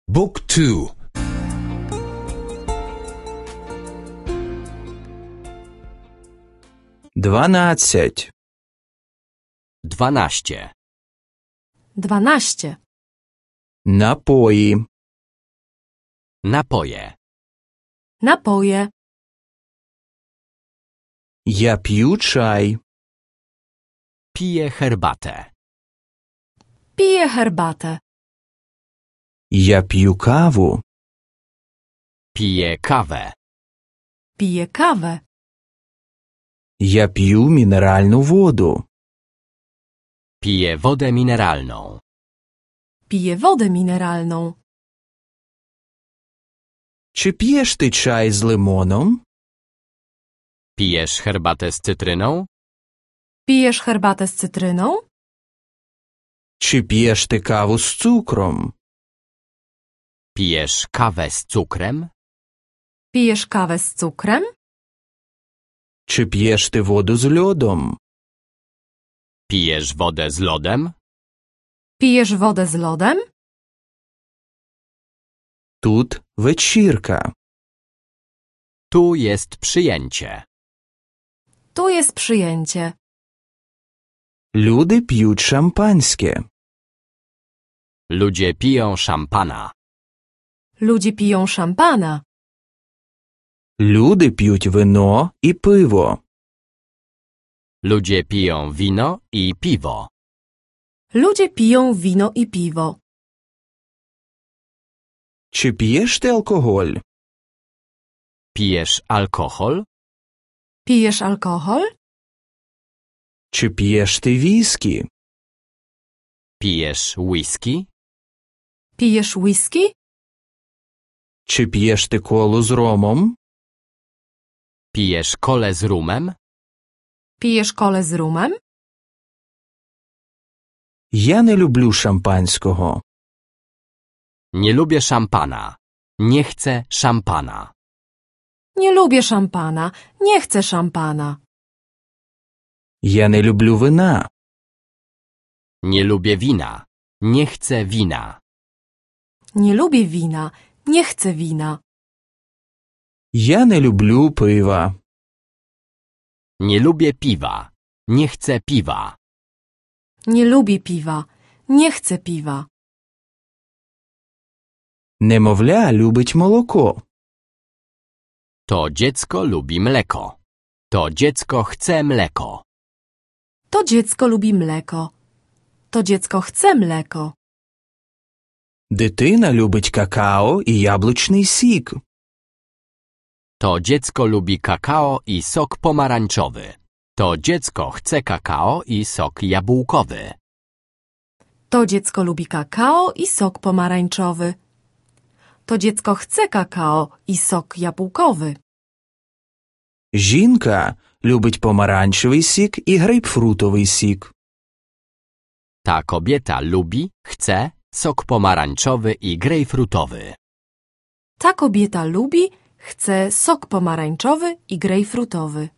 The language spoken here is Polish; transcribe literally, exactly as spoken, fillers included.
Book two. Дванадцять. Dwanaście. Dwanaście. Напої. Napoje. Napoje. Я п'ю чай. Piję herbatę. Piję herbatę. Я п'ю каву. Piję kawę. Piję kawę. Я п'ю мінеральну воду. Piję wodę mineralną. Piję wodę mineralną. Чи п'єш ти чай з лимоном? Pijesz herbatę z cytryną? Pijesz herbatę z cytryną? Чи п'єш ти каву з цукром? Pijesz kawę z cukrem? Pijesz kawę z cukrem? Чи п'єш ти воду з льодом? Pijesz wodę z lodem? Pijesz wodę z lodem? Тут вечірка. Tu jest przyjęcie. Tu jest przyjęcie. Люди п'ють шампанське. Ludzie piją szampana. Ludzie piją szampana. Люди п'ють вино і пиво. Ludzie piją wino i piwo. Ludzie piją wino i piwo. Чи п'єш ти алкоголь? Pijesz alkohol? Pijesz alkohol? Чи п'єш ти віскі? Pijesz whisky? Pijesz whisky? Чи п'єш ти колу з ромом? Pijesz kole z rumem? Pijesz kole z rumem? Я не люблю шампанського. Nie lubię szampana. Nie chcę szampana. Nie lubię szampana. Nie chcę szampana. Я не люблю вина. Nie lubię wina. Nie chcę wina. Nie lubię wina. Nie chcę wina. Я не люблю пива. Nie lubię piwa. Nie chcę piwa. Nie lubię piwa. Nie chcę piwa. Немовля любить молоко. To dziecko lubi mleko. To dziecko chce mleko. To dziecko lubi mleko. To dziecko chce mleko. Дитина любить какао і яблучний сік. To dziecko lubi kakao i sok pomarańczowy. To dziecko chce kakao i sok jabłkowy. To dziecko lubi kakao i sok pomarańczowy. To dziecko chce kakao i sok jabłkowy. Жінка любить помаранчевий сік і грейпфрутовий сік. Ta kobieta lubi, chce sok pomarańczowy i grejpfrutowy. Ta kobieta lubi, chce sok pomarańczowy i grejpfrutowy.